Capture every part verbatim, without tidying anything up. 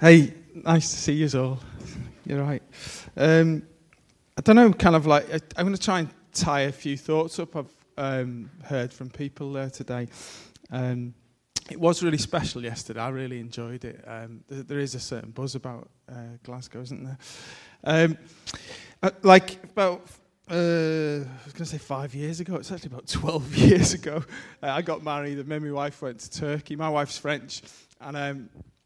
Hey, nice to see you all. You're right. Um, I don't know, kind of like, I, I'm going to try and tie a few thoughts up I've um, heard from people there today. Um, it was really special yesterday. I really enjoyed it. Um, there, there is a certain buzz about uh, Glasgow, isn't there? Um, uh, like about, uh, I was going to say five years ago. It's actually about twelve years ago. Uh, I got married and me and my wife went to Turkey. My wife's French. And um,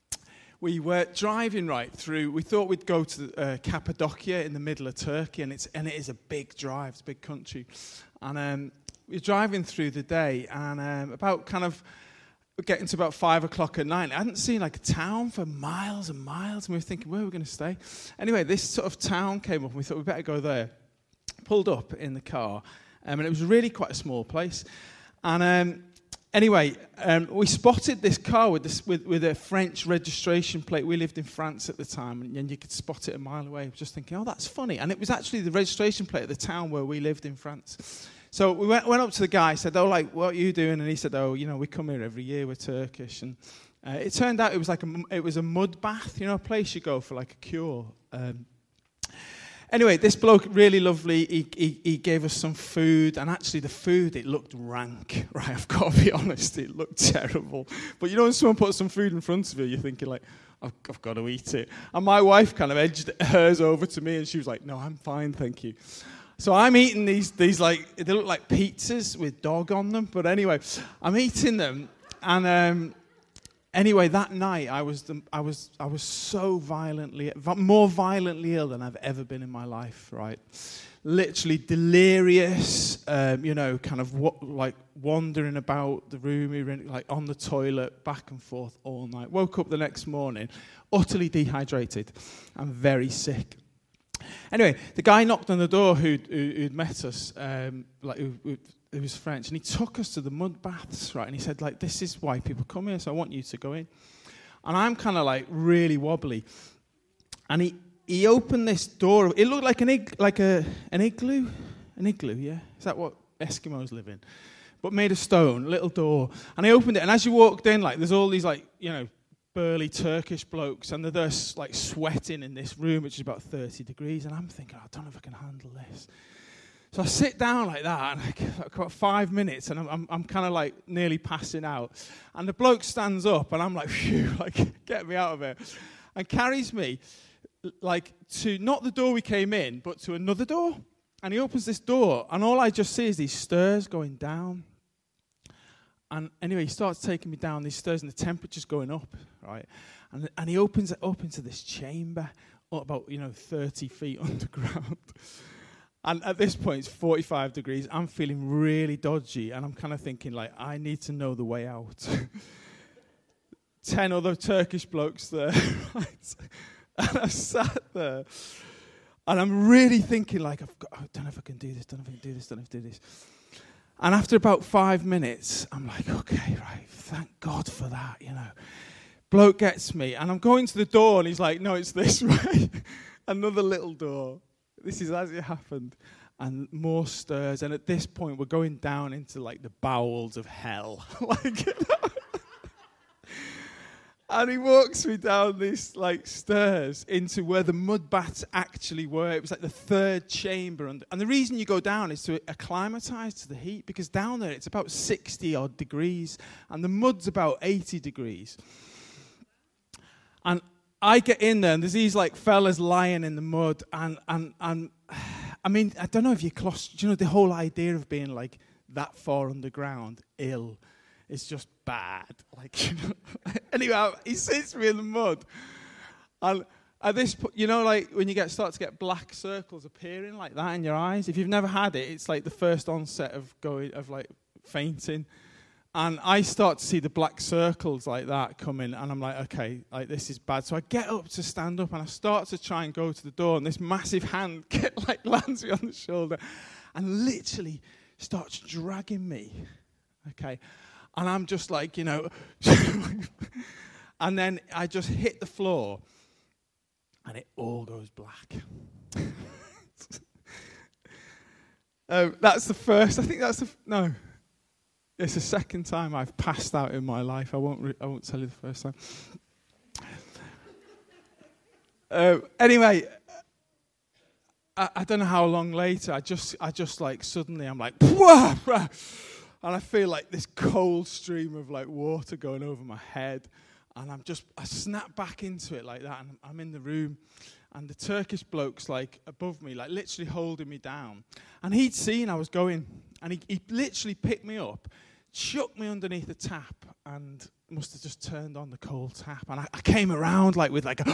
we were driving right through. We thought we'd go to uh, Cappadocia in the middle of Turkey, and it's and it is a big drive. It's a big country, and um, we were driving through the day, and um, about kind of getting to about five o'clock at night. I hadn't seen like a town for miles and miles, and we were thinking, where are we going to stay? Anyway, this sort of town came up, and we thought we better go there. Pulled up in the car, um, and it was really quite a small place, and. Um, Anyway, um, we spotted this car with, this, with with a French registration plate. We lived in France at the time, and, and you could spot it a mile away. I was just thinking, oh, that's funny. And it was actually the registration plate of the town where we lived in France. So we went, went up to the guy, said, oh, like, what are you doing? And he said, oh, you know, we come here every year. We're Turkish. And uh, it turned out it was like a, it was a mud bath, you know, a place you go for like a cure. Um, Anyway, this bloke, really lovely, he, he he gave us some food, and actually the food, it looked rank, right? I've got to be honest, it looked terrible. But you know when someone puts some food in front of you, you're thinking like, I've, I've got to eat it. And my wife kind of edged hers over to me, and she was like, no, I'm fine, thank you. So I'm eating these, these like, they look like pizzas with dog on them. But anyway, I'm eating them, and... Um, Anyway, that night I was the, I was I was so violently, more violently ill than I've ever been in my life. Right, literally delirious. Um, you know, kind of wa- like wandering about the room, like on the toilet, back and forth all night. Woke up the next morning, utterly dehydrated, and very sick. Anyway, the guy knocked on the door who'd, who'd met us, um, like who, who, who was French, and he took us to the mud baths, right? And he said, like, this is why people come here, so I want you to go in. And I'm kind of like really wobbly, and he he opened this door. It looked like an ig, like a an igloo, an igloo, yeah. Is that what Eskimos live in? But made of stone, little door. And he opened it, and as you walked in, like, there's all these like, you know, burly Turkish blokes, and they're just like sweating in this room, which is about thirty degrees, and I'm thinking, oh, I don't know if I can handle this. So I sit down like that, and like about five minutes, and I'm I'm, I'm kind of like nearly passing out, and the bloke stands up, and I'm like, phew, like get me out of here, and carries me like to not the door we came in, but to another door, and he opens this door, and all I just see is these stairs going down. And anyway, he starts taking me down these stairs, and the temperature's going up, right? And and he opens it up into this chamber, about, you know, thirty feet underground. And at this point, it's forty-five degrees. I'm feeling really dodgy, and I'm kind of thinking, like, I need to know the way out. Ten other Turkish blokes there, right? And I sat there, and I'm really thinking, like, I've got, I don't know if I can do this, don't know if I can do this, don't know if I can do this. And after about five minutes, I'm like, okay, right, thank God for that, you know. Bloke gets me, and I'm going to the door, and he's like, no, it's this way. Another little door. This is as it happened. And more stairs, and at this point, we're going down into, like, the bowels of hell. Like, you know? And he walks me down these, like, stairs into where the mud baths actually were. It was like the third chamber. And, and the reason you go down is to acclimatise to the heat, because down there it's about sixty-odd degrees, and the mud's about eighty degrees. And I get in there, and there's these, like, fellas lying in the mud, and, and, and I mean, I don't know if you're claustrophobic. You know, the whole idea of being, like, that far underground, ill, it's just bad. Like, you know. Anyway, he sits me in the mud. And at this point, you know, like when you get start to get black circles appearing like that in your eyes. If you've never had it, it's like the first onset of going of like fainting. And I start to see the black circles like that coming, and I'm like, okay, like this is bad. So I get up to stand up, and I start to try and go to the door, and this massive hand get, like lands me on the shoulder, and literally starts dragging me. Okay. And I'm just like, you know, and then I just hit the floor, and it all goes black. um, that's the first, I think that's the, f- no, it's the second time I've passed out in my life. I won't, re- I won't tell you the first time. uh, anyway, I, I don't know how long later, I just, I just like suddenly, I'm like, wah, wah, and I feel like this cold stream of like water going over my head, and I'm just, I snap back into it like that, and I'm in the room, and the Turkish bloke's like above me, like literally holding me down, and he'd seen I was going, and he, he literally picked me up, chucked me underneath the tap, and must have just turned on the cold tap, and I, I came around like with like, a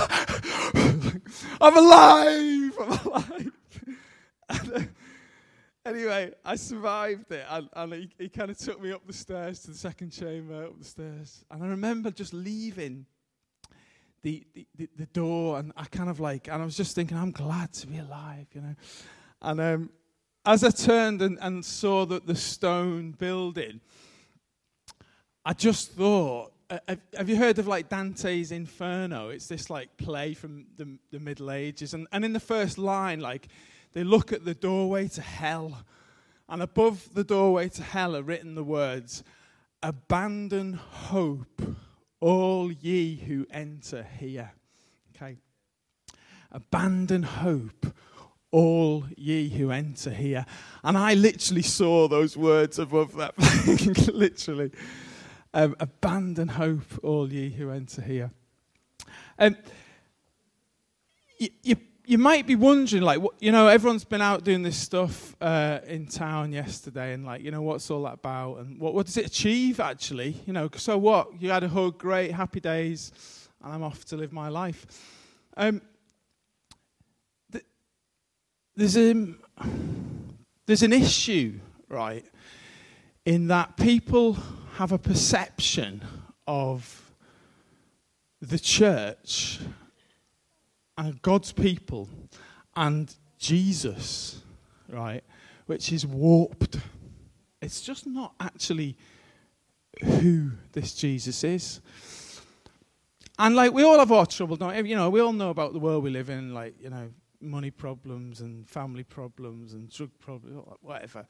I'm alive, I'm alive. and, uh, anyway, I survived it, and, and he, he kind of took me up the stairs to the second chamber, up the stairs, and I remember just leaving the, the, the, the door, and I kind of like, and I was just thinking, I'm glad to be alive, you know, and um, as I turned and, and saw that the stone building, I just thought, uh, have, have you heard of like Dante's Inferno? It's this like play from the, the Middle Ages. And, and in the first line, like they look at the doorway to hell. And above the doorway to hell are written the words, abandon hope, all ye who enter here. Okay. Abandon hope, all ye who enter here. And I literally saw those words above that thing, literally. Um, abandon hope, all ye who enter here. Um, you, you, you might be wondering, like, what, you know, everyone's been out doing this stuff uh, in town yesterday, and like, you know, what's all that about, and what, what does it achieve actually? You know, so what? You had a hug, great, happy days, and I'm off to live my life. Um, th- there's a there's an issue, right, in that people have a perception of the church and God's people and Jesus, right, which is warped. It's just not actually who this Jesus is. And like, we all have our trouble, don't we? You know, we all know about the world we live in, like, you know, money problems and family problems and drug problems, whatever.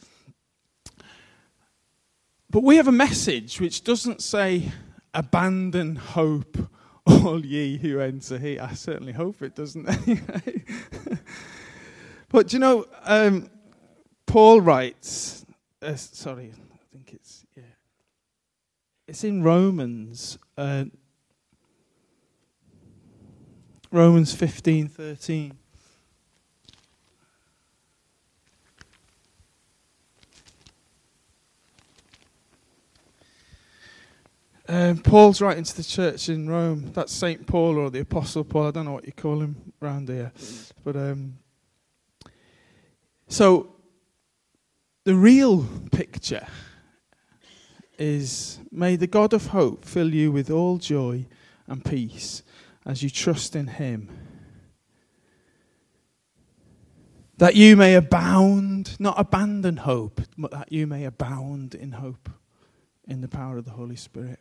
But we have a message which doesn't say, abandon hope, all ye who enter here. I certainly hope it doesn't anyway. But, you know, um, Paul writes, uh, sorry, I think it's, yeah. It's in Romans, uh, Romans fifteen thirteen. Um, Paul's writing to the church in Rome. That's Saint Paul or the Apostle Paul. I don't know what you call him around here. But um, so the real picture is, may the God of hope fill you with all joy and peace as you trust in him, that you may abound, not abandon hope, but that you may abound in hope in the power of the Holy Spirit.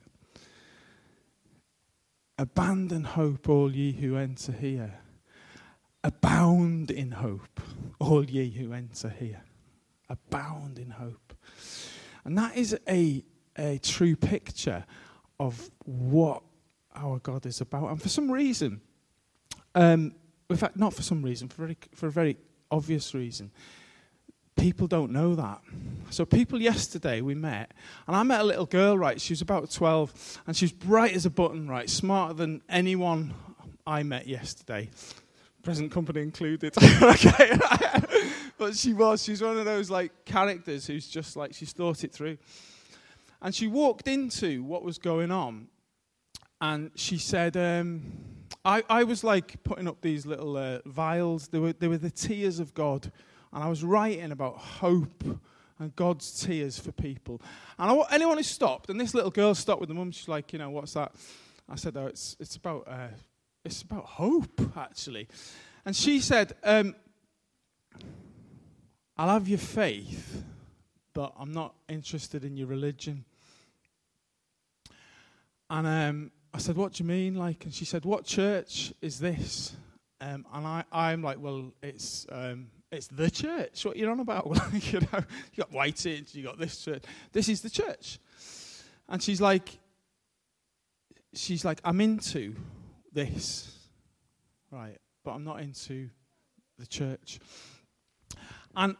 Abandon hope, all ye who enter here. Abound in hope, all ye who enter here. Abound in hope. And that is a, a true picture of what our God is about. And for some reason, um, in fact, not for some reason, for, very, for a very obvious reason, people don't know that. So people yesterday we met, and I met a little girl, right, she was about twelve, and she was bright as a button, right, smarter than anyone I met yesterday, present company included. Okay. But she was, she's one of those like characters who's just like, she's thought it through. And she walked into what was going on, and she said, um, I, I was like putting up these little uh, vials, they were, they were the tears of God. And I was writing about hope and God's tears for people. And I, anyone who stopped, and this little girl stopped with the mum, she's like, you know, what's that? I said, oh, it's it's about uh, it's about hope, actually. And she said, um, I'll have your faith, but I'm not interested in your religion. And um, I said, what do you mean? Like, and she said, what church is this? Um, and I, I'm like, well, it's... Um, It's the church. What you're on about? you know, you got Whiteage, you got this church. This is the church. And she's like, she's like, I'm into this. right, but I'm not into the church. And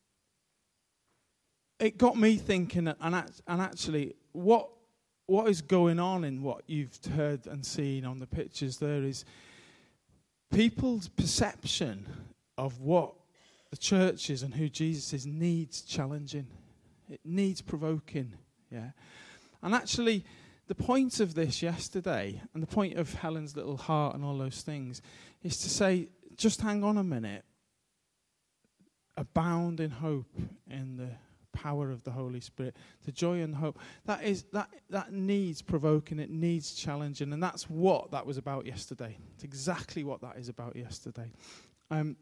it got me thinking, and and actually, what what is going on in what you've heard and seen on the pictures there is people's perception of what the church is and who Jesus is needs challenging. It needs provoking, yeah. And actually, the point of this yesterday, and the point of Helen's little heart and all those things, is to say, just hang on a minute. Abound in hope in the power of the Holy Spirit. The joy and hope. That is that that needs provoking, it needs challenging, and that's what that was about yesterday. It's exactly what that is about yesterday. Um,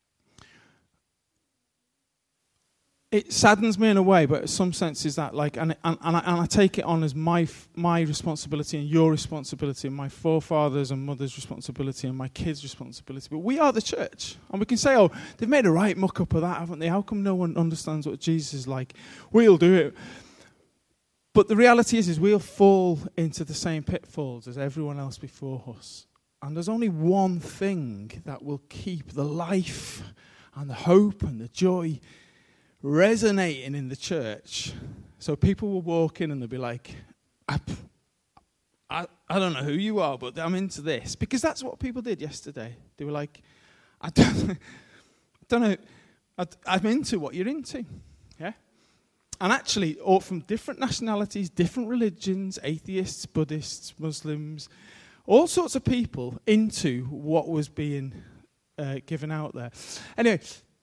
It saddens me in a way, but in some sense is that like, and and, and, I, and I take it on as my f- my responsibility and your responsibility, and my forefathers and mothers' responsibility, and my kids' responsibility. But we are the church, and we can say, "Oh, they've made a right muck up of that, haven't they? How come no one understands what Jesus is like? We'll do it." But the reality is, is we'll fall into the same pitfalls as everyone else before us, and there's only one thing that will keep the life and the hope and the joy resonating in the church. So people will walk in and they'll be like, I, I, I don't know who you are, but I'm into this. Because that's what people did yesterday. They were like, I don't, I don't know, I, I'm into what you're into. Yeah? And actually, all from different nationalities, different religions, atheists, Buddhists, Muslims, all sorts of people into what was being uh, given out there. Anyway,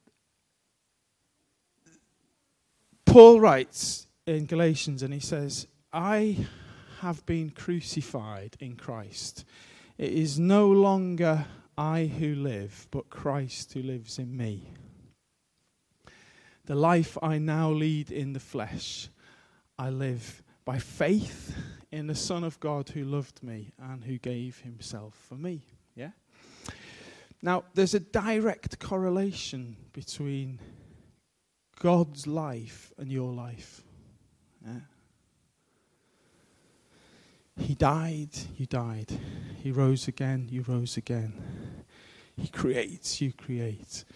Paul writes in Galatians, and he says, I have been crucified in Christ. It is no longer I who live, but Christ who lives in me. The life I now lead in the flesh, I live by faith in the Son of God who loved me and who gave himself for me. Yeah? Now, there's a direct correlation between God's life and your life. Yeah. He died, you died. He rose again, you rose again. He creates, you create.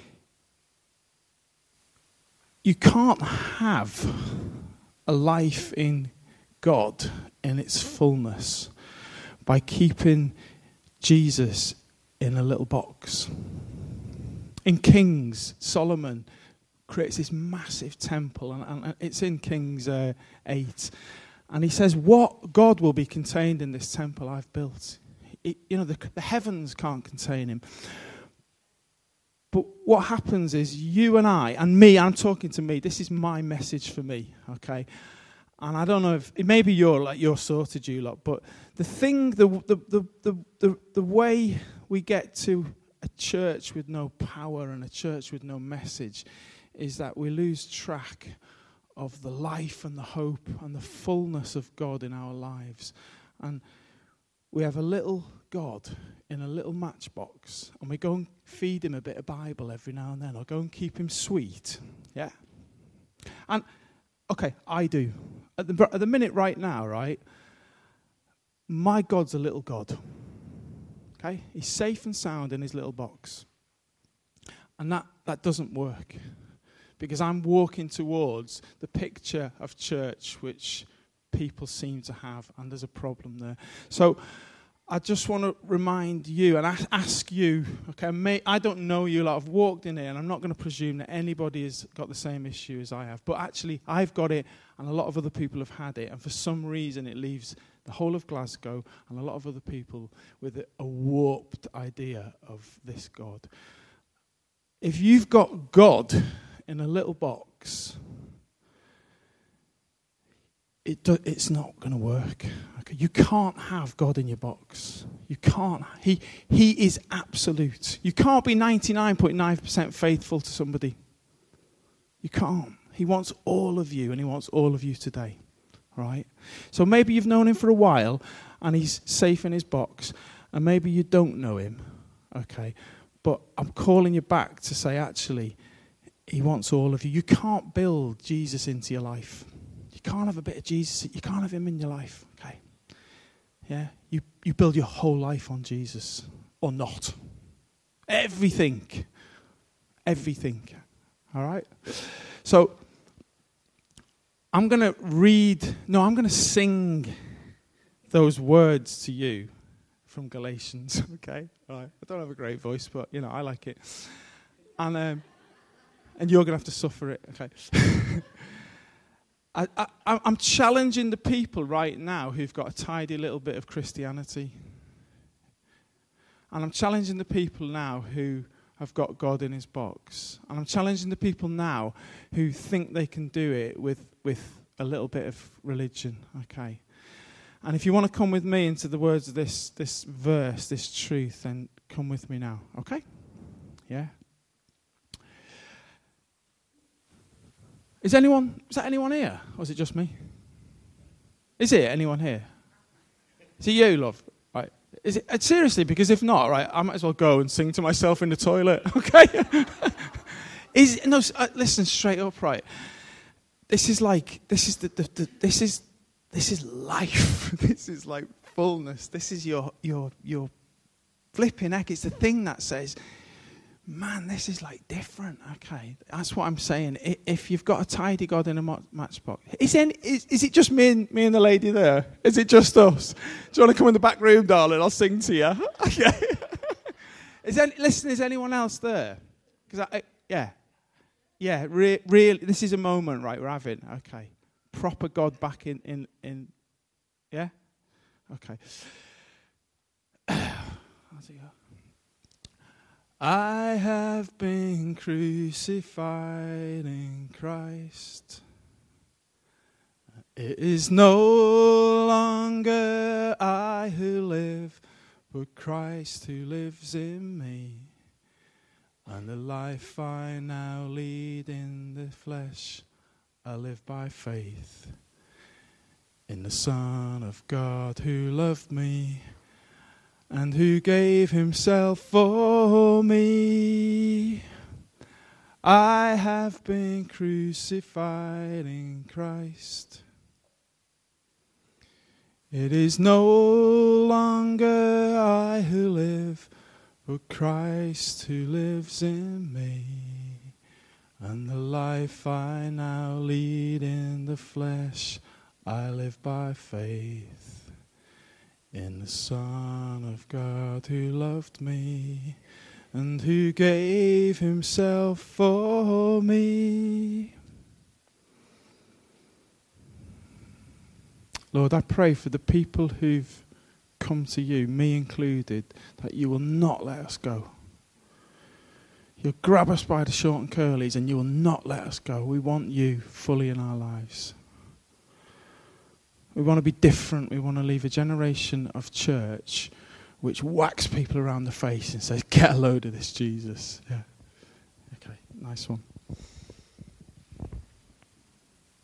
You can't have a life in God in its fullness by keeping Jesus in a little box. In Kings, Solomon creates this massive temple, and, and it's in Kings uh, eight. And he says, what God will be contained in this temple I've built. It, you know, the, the heavens can't contain him. But what happens is you and I, and me, I'm talking to me, this is my message for me, okay? And I don't know if, maybe you're like, you're sorted, you lot, but the thing, the the the the, the, the way we get to a church with no power and a church with no message is that we lose track of the life and the hope and the fullness of God in our lives. And we have a little God in a little matchbox, and we go and feed him a bit of Bible every now and then, or go and keep him sweet. Yeah? And, okay, I do. At the, at the minute right now, right, my God's a little God. Okay? He's safe and sound in his little box. And that, that doesn't work. Because I'm walking towards the picture of church which people seem to have, and there's a problem there. So I just want to remind you and ask you, okay, may, I don't know you lot, I've walked in here, and I'm not going to presume that anybody has got the same issue as I have, but actually I've got it, and a lot of other people have had it, and for some reason it leaves the whole of Glasgow and a lot of other people with a, a warped idea of this God. If you've got God in a little box, it do, it's not going to work. Okay? You can't have God in your box. You can't. He he is absolute. You can't be ninety-nine point nine percent faithful to somebody. You can't. He wants all of you, and he wants all of you today. Right? So maybe you've known him for a while, and he's safe in his box, and maybe you don't know him. Okay? But I'm calling you back to say, actually, he wants all of you. You can't build Jesus into your life. You can't have a bit of Jesus. You can't have him in your life. Okay? Yeah? You you build your whole life on Jesus. or not. Everything. Everything. All right? So, I'm going to read, no, I'm going to sing those words to you from Galatians, okay? All right. I don't have a great voice, but, you know, I like it. And um, and you're going to have to suffer it, okay? I, I, I'm challenging the people right now who've got a tidy little bit of Christianity. And I'm challenging the people now who have got God in his box. And I'm challenging the people now who think they can do it with, with a little bit of religion, okay? And if you want to come with me into the words of this, this verse, this truth, then come with me now, okay? Yeah? Is anyone, is that anyone here? Or is it just me? Is it anyone here? Is it you, love? Right. Is it, uh, seriously, because if not, right, I might as well go and sing to myself in the toilet, okay? is no, uh, listen straight up, right? This is like, this is the, the, the this is, this is life. This is like fullness. This is your, your, your flipping heck. It's the thing that says, man, this is like different. Okay, that's what I'm saying. If you've got a tidy God in a matchbox, is, any, is, is it just me and me and the lady there? Is it just us? Do you want to come in the back room, darling? I'll sing to you. Okay. Is any, listen, is anyone else there? Because I, I, yeah, yeah, re- really, this is a moment, right? We're having okay, proper God back in in in. Yeah, okay. How's it go? I have been crucified in Christ. It is no longer I who live, but Christ who lives in me. And the life I now lead in the flesh, I live by faith in the Son of God who loved me and who gave himself for me. I have been crucified in Christ. It is no longer I who live, but Christ who lives in me. And the life I now lead in the flesh, I live by faith in the Son of God who loved me and who gave himself for me. Lord, I pray for the people who've come to you, me included, that you will not let us go. You'll grab us by the short and curlies and you will not let us go. We want you fully in our lives. We want to be different. We want to leave a generation of church which whacks people around the face and says, get a load of this Jesus. Yeah. Okay, nice one.